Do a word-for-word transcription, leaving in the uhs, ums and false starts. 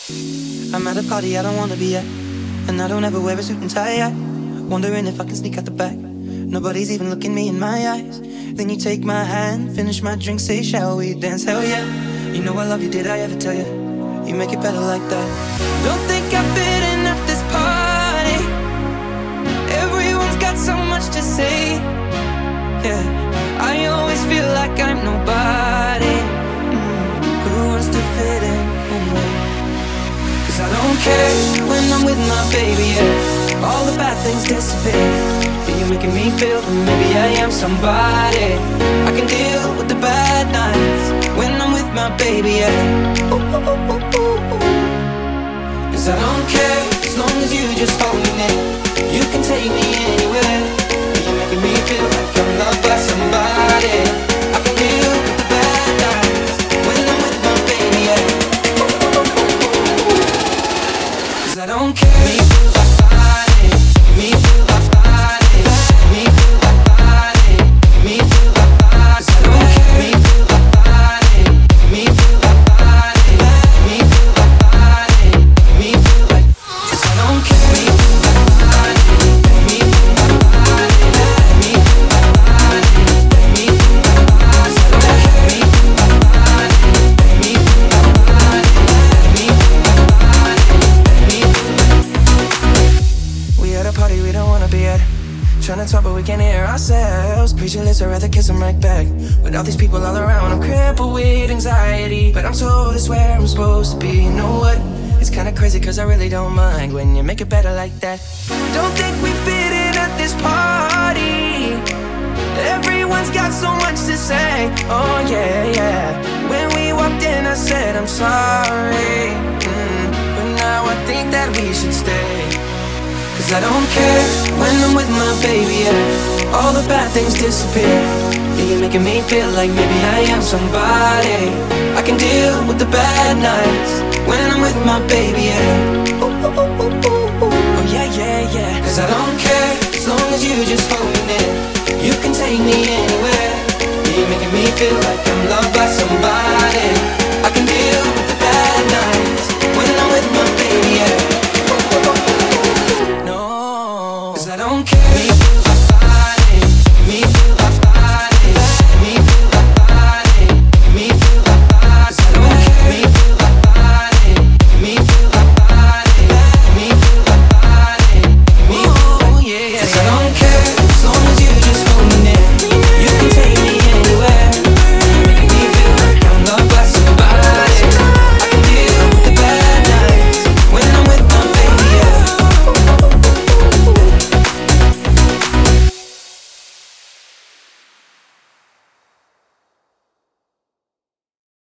I'm at a party I don't wanna be at, and I don't ever wear a suit and tie yet. Wondering if I can sneak out the back. Nobody's even looking me in my eyes. Then you take my hand, finish my drink, say shall we dance? Hell yeah. You know I love you, did I ever tell you? You make it better like that. Don't think I fit in at this party. Everyone's got so much to say. Yeah, I always feel like I'm nobody. mm. Who wants to fit in anyway? Cause I don't care when I'm with my baby, yeah. All the bad things disappear. Yeah, you're making me feel that maybe I am somebody. I can deal with the bad nights when I'm with my baby, yeah. Ooh, ooh, ooh, ooh, ooh. Cause I don't care as long as you just hold me near. You can take me anywhere. Yeah, you're making me feel like I'm loved by somebody. I can deal with the bad nights when I'm with my baby, yeah. Cause I don't care. Me feel like body. Me feel like body. Me feel like body. Me feel like body. Cause I don't care. Me feel like body. Me feel like body. Me feel like body. Me feel like. Cause I don't care. Me feel like body. Me feel like body. Me feel like body. Me feel like body. Cause I don't care. Me feel like body. Me feel like body. Me feel like body. Me feel like. We at a party we don't wanna be at. Tryna talk but we can't hear ourselves. Speechless, I'd rather kiss them right back. With all these people all around, I'm crippled with anxiety. But I'm told it's where I'm supposed to be. You know what? It's kinda crazy cause I really don't mind when you make it better like that. Don't think we fit in at this party. Everyone's got so much to say. Oh yeah, yeah. When we walked in I said I'm sorry. mm, But now I think that we should stay. Cause I don't care when I'm with my baby, yeah. All the bad things disappear. Yeah, you're making me feel like maybe I am somebody. I can deal with the bad nights when I'm with my baby, yeah.